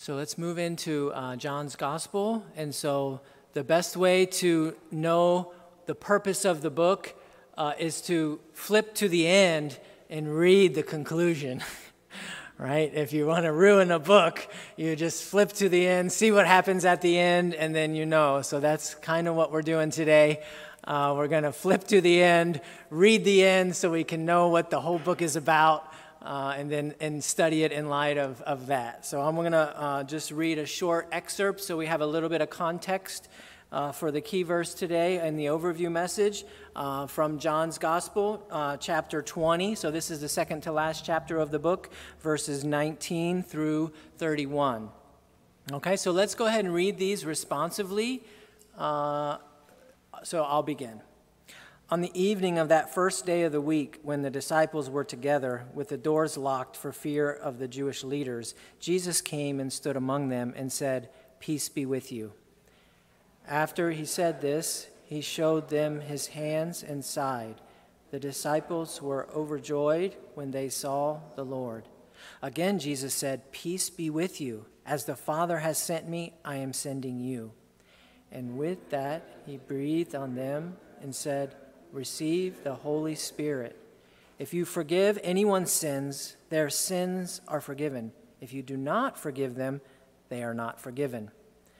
So let's move into John's Gospel. And so the best way to know the purpose of the book is to flip to the end and read the conclusion, right? If you want to ruin a book, you just flip to the end, see what happens at the end, and then you know. So that's kind of what we're doing today. We're going to flip to the end, read the end so we can know what the whole book is about. And study it in light of that. So I'm going to just read a short excerpt so we have a little bit of context for the key verse today in the overview message from John's Gospel, chapter 20. So this is the second to last chapter of the book, verses 19 through 31. Okay, so let's go ahead and read these responsively. So I'll begin. On the evening of that first day of the week, when the disciples were together with the doors locked for fear of the Jewish leaders, Jesus came and stood among them and said, "Peace be with you." After he said this, he showed them his hands and side. The disciples were overjoyed when they saw the Lord. Again, Jesus said, "Peace be with you. As the Father has sent me, I am sending you." And with that, he breathed on them and said, "Receive the Holy Spirit. If you forgive anyone's sins, their sins are forgiven. If you do not forgive them, they are not forgiven."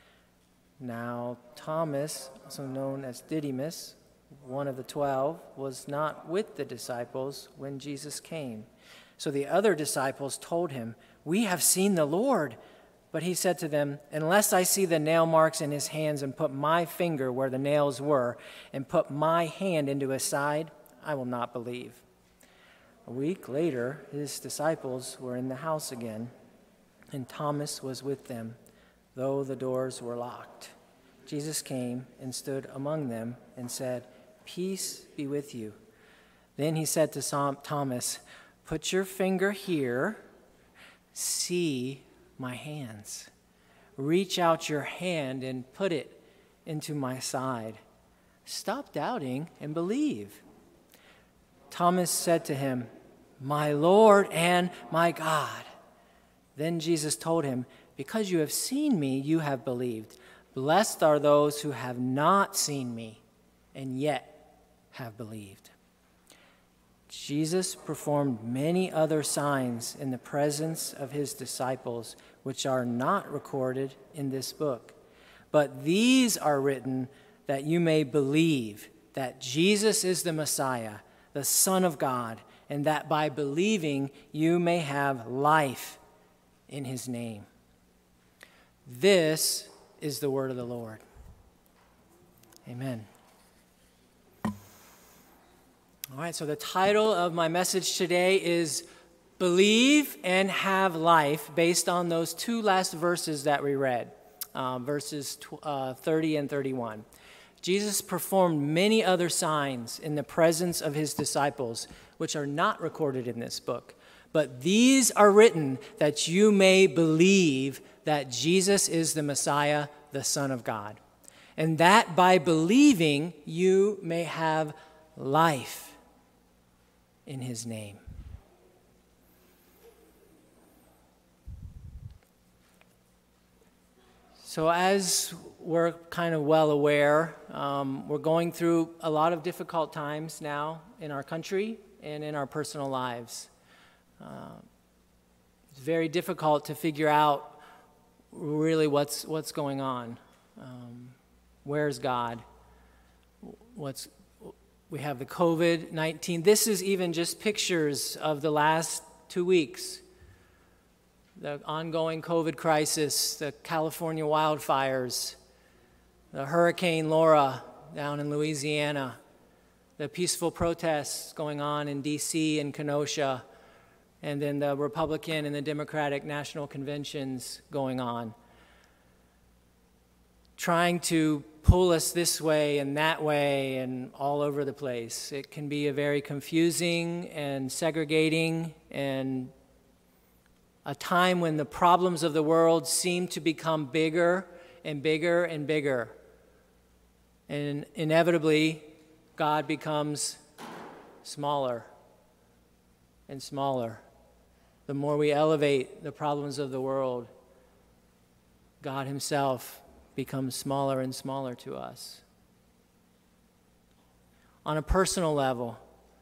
Now Thomas, also known as Didymus, one of the 12, was not with the disciples when Jesus came. So the other disciples told him, "We have seen the Lord." But he said to them, "Unless I see the nail marks in his hands and put my finger where the nails were and put my hand into his side, I will not believe." A week later, his disciples were in the house again, and Thomas was with them, though the doors were locked. Jesus came and stood among them and said, "Peace be with you." Then he said to Thomas, "Put your finger here, see my hands. Reach out your hand and put it into my side. Stop doubting and believe." Thomas said to him, "My Lord and my God." Then Jesus told him, "Because you have seen me, you have believed. Blessed are those who have not seen me and yet have believed." Jesus performed many other signs in the presence of his disciples, which are not recorded in this book. But these are written that you may believe that Jesus is the Messiah, the Son of God, and that by believing you may have life in his name. This is the word of the Lord. Amen. All right, so the title of my message today is Believe and Have Life, based on those two last verses that we read, verses 30 and 31. Jesus performed many other signs in the presence of his disciples, which are not recorded in this book. But these are written that you may believe that Jesus is the Messiah, the Son of God, and that by believing you may have life in his name. So as we're kind of well aware, we're going through a lot of difficult times now in our country and in our personal lives. It's very difficult to figure out really what's going on. Where's God? We have the COVID-19. This is even just pictures of the last 2 weeks. The ongoing COVID crisis, the California wildfires, the Hurricane Laura down in Louisiana, the peaceful protests going on in D.C. and Kenosha, and then the Republican and the Democratic national conventions going on, trying to pull us this way and that way and all over the place. It can be a very confusing and segregating and a time when the problems of the world seem to become bigger and bigger and bigger. And inevitably, God becomes smaller and smaller. The more we elevate the problems of the world, God himself becomes smaller and smaller to us. On a personal level,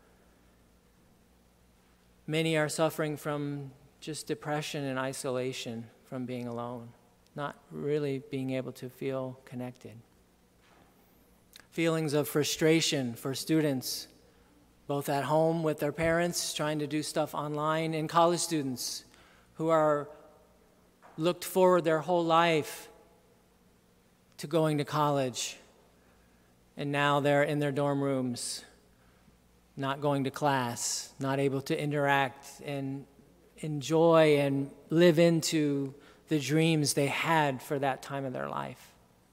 many are suffering from just depression and isolation from being alone, not really being able to feel connected. Feelings of frustration for students, both at home with their parents, trying to do stuff online, and college students who are looked forward their whole life to going to college, and now they're in their dorm rooms, not going to class, not able to interact and enjoy and live into the dreams they had for that time of their life.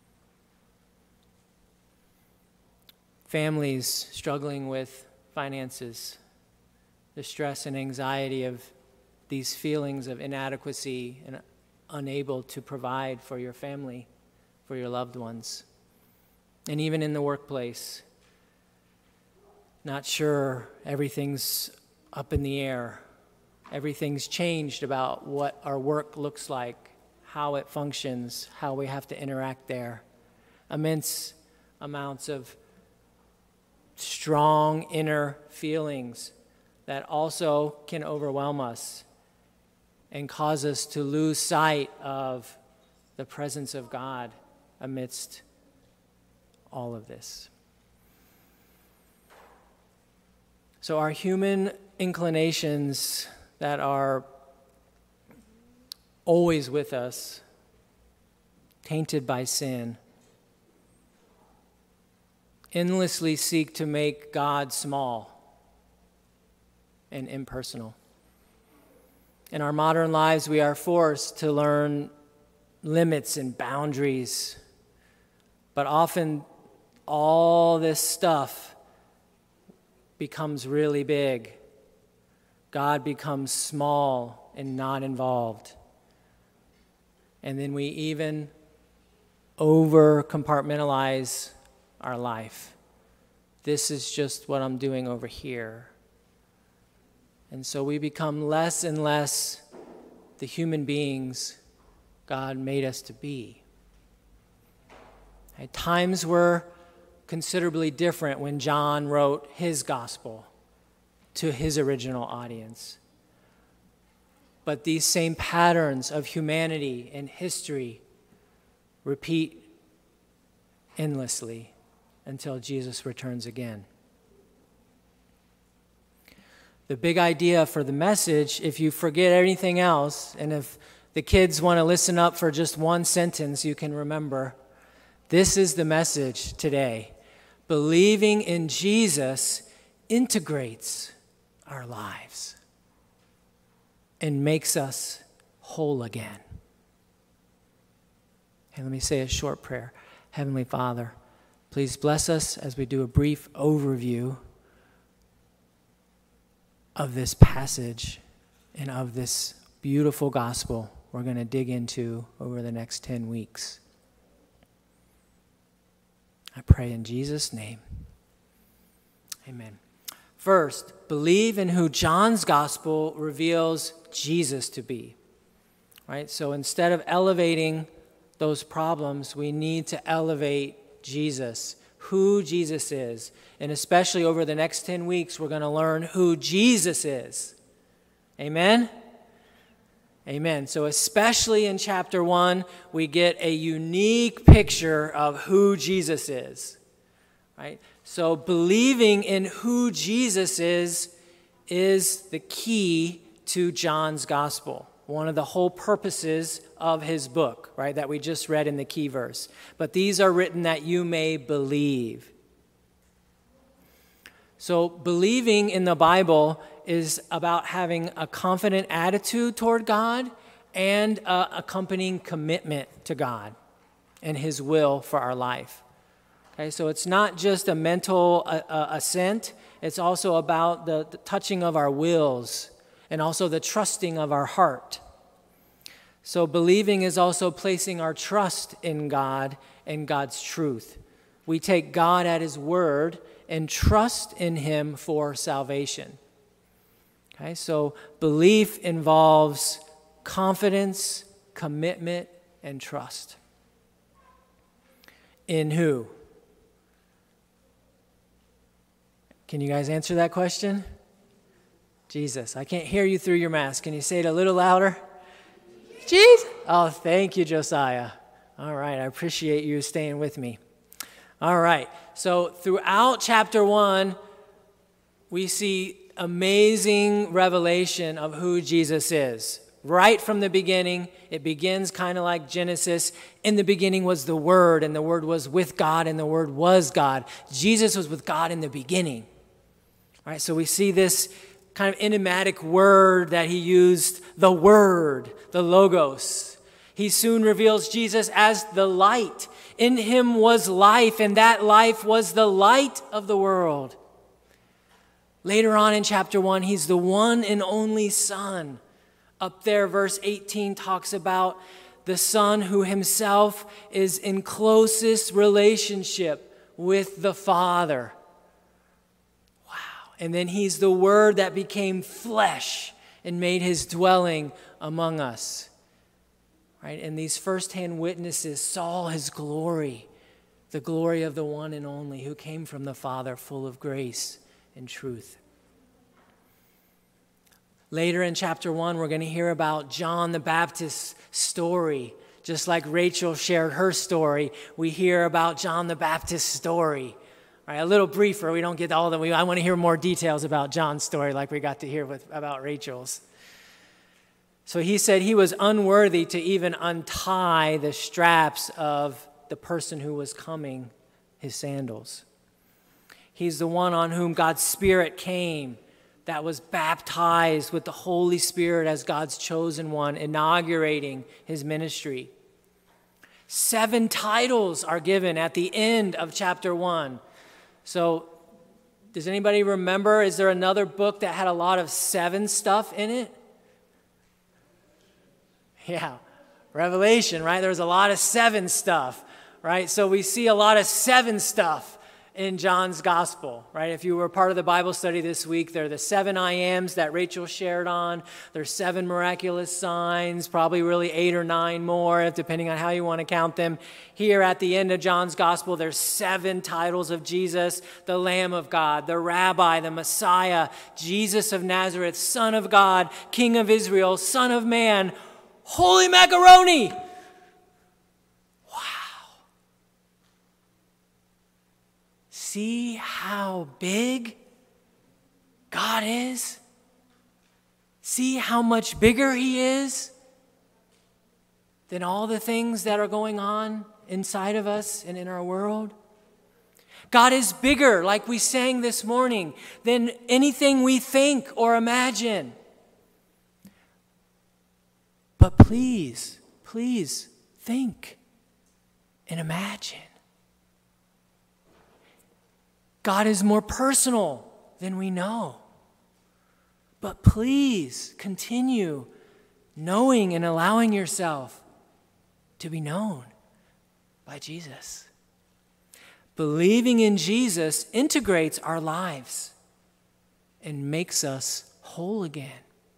Families struggling with finances, the stress and anxiety of these feelings of inadequacy and unable to provide for your family, for your loved ones. And even in the workplace, not sure, everything's up in the air. Everything's changed about what our work looks like, how it functions, how we have to interact there. Immense amounts of strong inner feelings that also can overwhelm us and cause us to lose sight of the presence of God amidst all of this. So our human inclinations that are always with us, tainted by sin, endlessly seek to make God small and impersonal. In our modern lives, we are forced to learn limits and boundaries, but often all this stuff becomes really big. God becomes small and not involved. And then we even over-compartmentalize our life. This is just what I'm doing over here. And so we become less and less the human beings God made us to be. Times were considerably different when John wrote his gospel to his original audience. But these same patterns of humanity and history repeat endlessly until Jesus returns again. The big idea for the message, if you forget anything else, and if the kids want to listen up for just one sentence you can remember, this is the message today. Believing in Jesus integrates our lives and makes us whole again. And let me say a short prayer. Heavenly Father, please bless us as we do a brief overview of this passage and of this beautiful gospel we're going to dig into over the next 10 weeks. I pray in Jesus' name. Amen. First, believe in who John's gospel reveals Jesus to be. Right? So instead of elevating those problems, we need to elevate Jesus, who Jesus is. And especially over the next 10 weeks, we're going to learn who Jesus is. Amen? Amen. So especially in chapter 1, we get a unique picture of who Jesus is. Right? So believing in who Jesus is the key to John's gospel. One of the whole purposes of his book, right, that we just read in the key verse. But these are written that you may believe. So believing in the Bible is about having a confident attitude toward God and accompanying commitment to God and his will for our life. Okay, so it's not just a mental assent. It's also about the touching of our wills and also the trusting of our heart. So believing is also placing our trust in God and God's truth. We take God at his word and trust in him for salvation. Okay, so belief involves confidence, commitment, and trust. In who? Can you guys answer that question? Jesus. I can't hear you through your mask. Can you say it a little louder? Jesus. Oh, thank you, Josiah. All right, I appreciate you staying with me. All right, so throughout chapter 1, we see amazing revelation of who Jesus is. Right from the beginning, it begins kind of like Genesis. In the beginning was the Word, and the Word was with God, and the Word was God. Jesus was with God in the beginning. All right, so we see this kind of enigmatic word that he used, the Word, the Logos. He soon reveals Jesus as the light. In him was life, and that life was the light of the world. Later on in chapter 1, he's the one and only Son. Up there, verse 18 talks about the Son who himself is in closest relationship with the Father. And then he's the Word that became flesh and made his dwelling among us. Right? And these firsthand witnesses saw his glory, the glory of the one and only who came from the Father, full of grace and truth. Later in chapter 1, we're going to hear about John the Baptist's story. Just like Rachel shared her story, we hear about John the Baptist's story. All right, a little briefer. We don't get all the way. I want to hear more details about John's story like we got to hear about Rachel's. So he said he was unworthy to even untie the straps of the person who was coming, his sandals. He's the one on whom God's Spirit came, that was baptized with the Holy Spirit as God's chosen one, inaugurating his ministry. 7 titles are given at the end of chapter 1. So, does anybody remember, is there another book that had a lot of 7 stuff in it? Yeah, Revelation, right? There's a lot of 7 stuff, right? So we see a lot of 7 stuff in John's gospel, right? If you were part of the Bible study this week, there are the 7 I ams that Rachel shared on. There's 7 miraculous signs, probably really 8 or 9 more, depending on how you want to count them. Here at the end of John's gospel, there's 7 titles of Jesus: the Lamb of God, the Rabbi, the Messiah, Jesus of Nazareth, Son of God, King of Israel, Son of Man, Holy Macaroni. See how big God is? See how much bigger he is than all the things that are going on inside of us and in our world? God is bigger, like we sang this morning, than anything we think or imagine. But please, please think and imagine. God is more personal than we know. But please continue knowing and allowing yourself to be known by Jesus. Believing in Jesus integrates our lives and makes us whole again.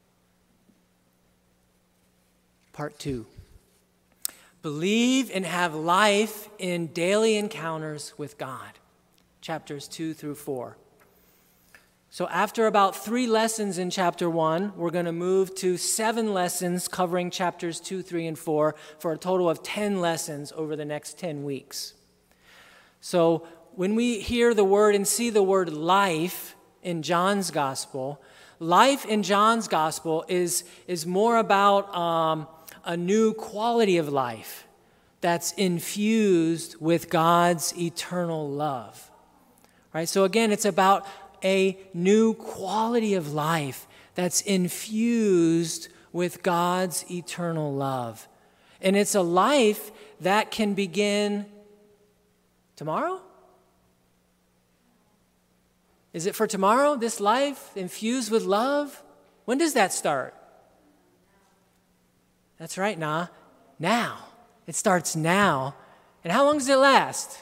Part 2. Believe and have life in daily encounters with God. Chapters 2 through 4. So after about 3 lessons in chapter 1, we're going to move to 7 lessons covering chapters 2, 3, and 4 for a total of 10 lessons over the next 10 weeks. So when we hear the word and see the word life in John's gospel, life in John's gospel is more about a new quality of life that's infused with God's eternal love. Right? So again, it's about a new quality of life that's infused with God's eternal love. And it's a life that can begin tomorrow? Is it for tomorrow, this life infused with love? When does that start? That's right, now. It starts now. And how long does it last?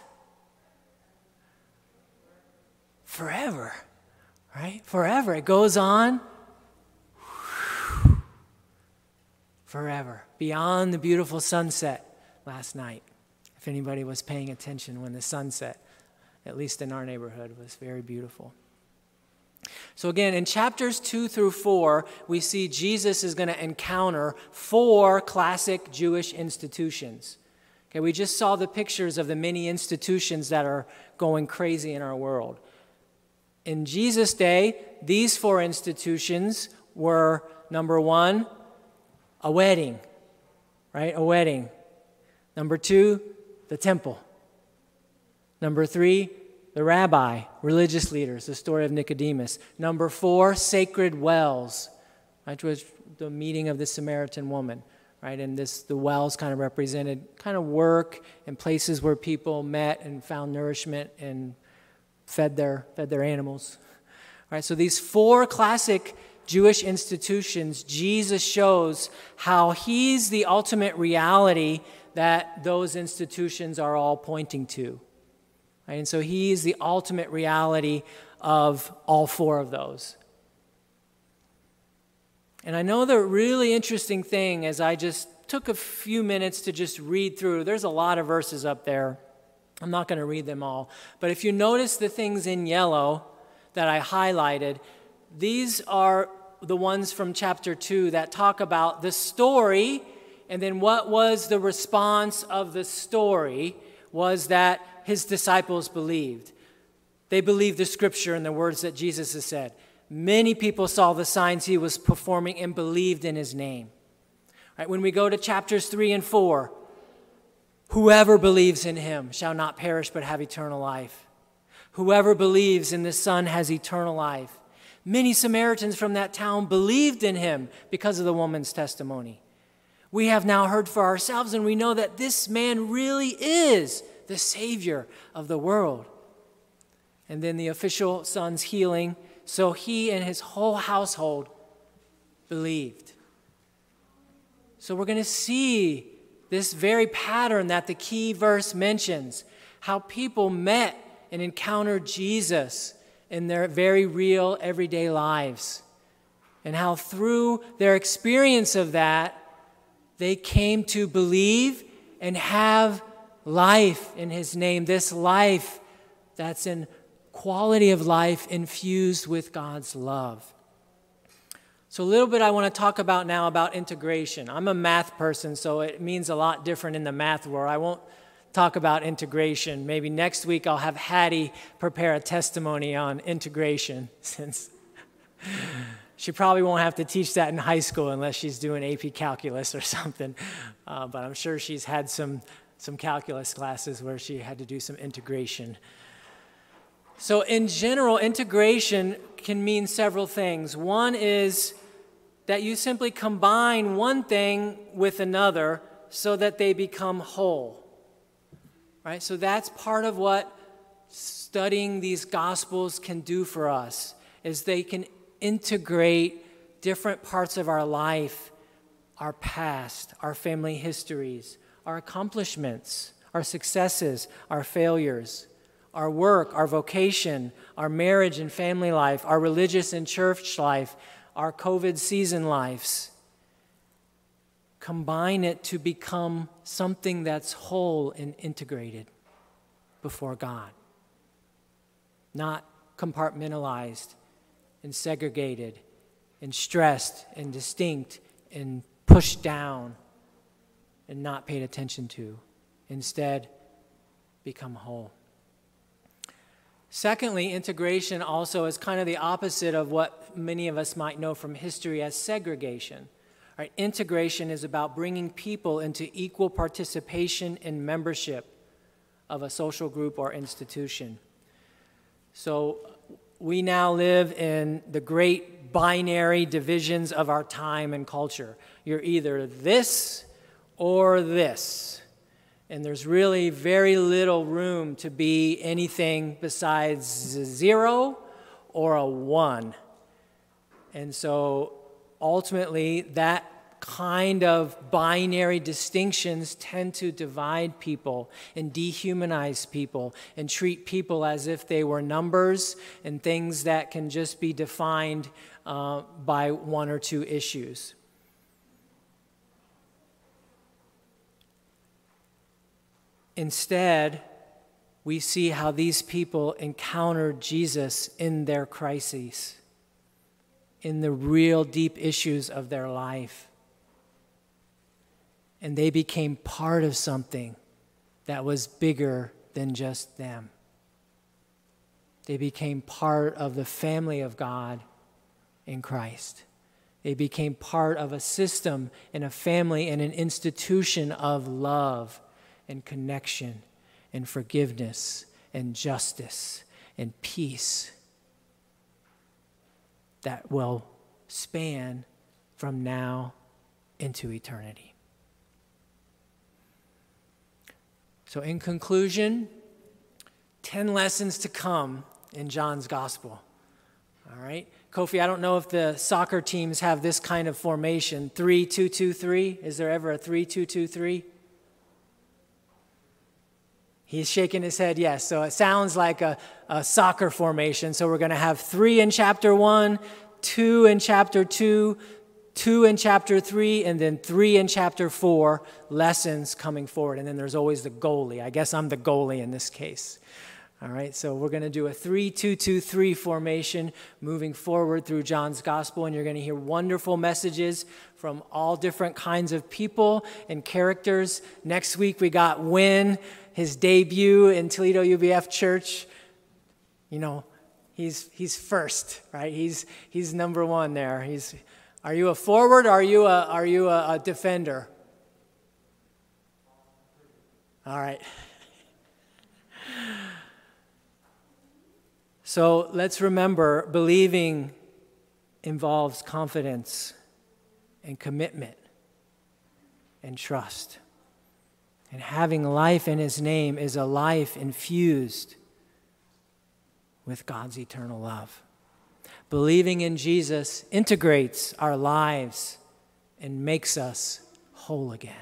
Forever, right? Forever. It goes on forever, beyond the beautiful sunset last night, if anybody was paying attention when the sun set, at least in our neighborhood. It was very beautiful. So again, in chapters 2 through 4, we see Jesus is going to encounter 4 classic Jewish institutions. Okay, we just saw the pictures of the many institutions that are going crazy in our world. In Jesus' day, these 4 institutions were, number 1, a wedding, right? A wedding. Number 2, the temple. Number 3, the rabbi, religious leaders, the story of Nicodemus. Number 4, sacred wells, right, which was the meeting of the Samaritan woman, right? And the wells kind of represented kind of work and places where people met and found nourishment and fed their animals, right? So these 4 classic Jewish institutions, Jesus shows how he's the ultimate reality that those institutions are all pointing to. Right? And so he's the ultimate reality of all 4 of those. And I know the really interesting thing, as I just took a few minutes to just read through, there's a lot of verses up there. I'm not going to read them all. But if you notice the things in yellow that I highlighted, these are the ones from chapter 2 that talk about the story, and then what was the response of the story was that his disciples believed. They believed the scripture and the words that Jesus has said. Many people saw the signs he was performing and believed in his name. Right, when we go to chapters 3 and 4, whoever believes in him shall not perish but have eternal life. Whoever believes in the Son has eternal life. Many Samaritans from that town believed in him because of the woman's testimony. We have now heard for ourselves, and we know that this man really is the Savior of the world. And then the official son's healing, so he and his whole household believed. So we're going to see this very pattern that the key verse mentions, how people met and encountered Jesus in their very real everyday lives, and how through their experience of that, they came to believe and have life in his name, this life that's in quality of life infused with God's love. So a little bit I want to talk about now about integration. I'm a math person, so it means a lot different in the math world. I won't talk about integration. Maybe next week I'll have Hattie prepare a testimony on integration, since she probably won't have to teach that in high school unless she's doing AP calculus or something. But I'm sure she's had some calculus classes where she had to do some integration. So in general, integration can mean several things. One is that you simply combine one thing with another so that they become whole. Right? So that's part of what studying these Gospels can do for us, is they can integrate different parts of our life, our past, our family histories, our accomplishments, our successes, our failures, our work, our vocation, our marriage and family life, our religious and church life, our COVID season lives. Combine it to become something that's whole and integrated before God. Not compartmentalized and segregated and stressed and distinct and pushed down and not paid attention to. Instead, become whole. Secondly, integration also is kind of the opposite of what many of us might know from history as segregation. Right? Integration is about bringing people into equal participation and membership of a social group or institution. So we now live in the great binary divisions of our time and culture. You're either this or this. And there's really very little room to be anything besides a 0 or a 1. And so ultimately, that kind of binary distinctions tend to divide people and dehumanize people and treat people as if they were numbers and things that can just be defined by 1 or 2 issues. Instead, we see how these people encountered Jesus in their crises, in the real deep issues of their life. And they became part of something that was bigger than just them. They became part of the family of God in Christ. They became part of a system and a family and an institution of love and connection and forgiveness and justice and peace that will span from now into eternity. So in conclusion, 10 lessons to come in John's gospel. All right? Kofi, I don't know if the soccer teams have this kind of formation, 3-2-2-3. Is there ever a 3-2-2-3? He's shaking his head, yes. So it sounds like a soccer formation. So we're going to have 3 in chapter 1, 2 in chapter 2, 2 in chapter 3, and then 3 in chapter 4 lessons coming forward. And then there's always the goalie. I guess I'm the goalie in this case. All right, so we're going to do a 3-2-2-3 formation moving forward through John's gospel, and you're going to hear wonderful messages from all different kinds of people and characters. Next week we got Win, his debut in Toledo UBF Church. You know, he's first, right? He's number one there. Are you a forward or are you a defender? All right. So let's remember, believing involves confidence and commitment and trust. And having life in his name is a life infused with God's eternal love. Believing in Jesus integrates our lives and makes us whole again.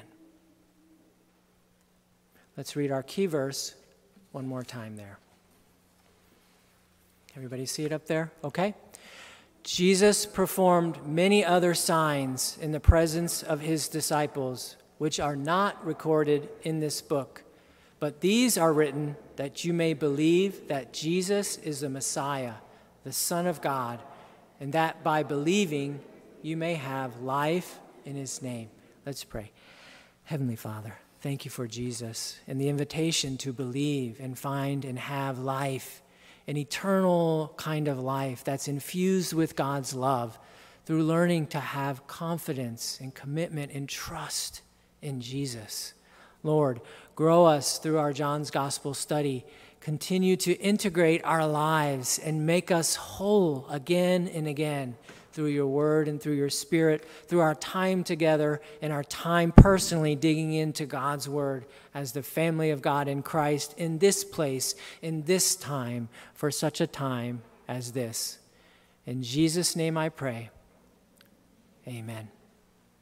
Let's read our key verse one more time there. Everybody see it up there? Okay. Jesus performed many other signs in the presence of his disciples, which are not recorded in this book. But these are written that you may believe that Jesus is the Messiah, the Son of God, and that by believing you may have life in his name. Let's pray. Heavenly Father, thank you for Jesus and the invitation to believe and find and have life, an eternal kind of life that's infused with God's love through learning to have confidence and commitment and trust in Jesus. Lord, grow us through our John's Gospel study. Continue to integrate our lives and make us whole again and again through your word and through your spirit, through our time together and our time personally digging into God's word as the family of God in Christ in this place, in this time, for such a time as this. In Jesus' name I pray. Amen.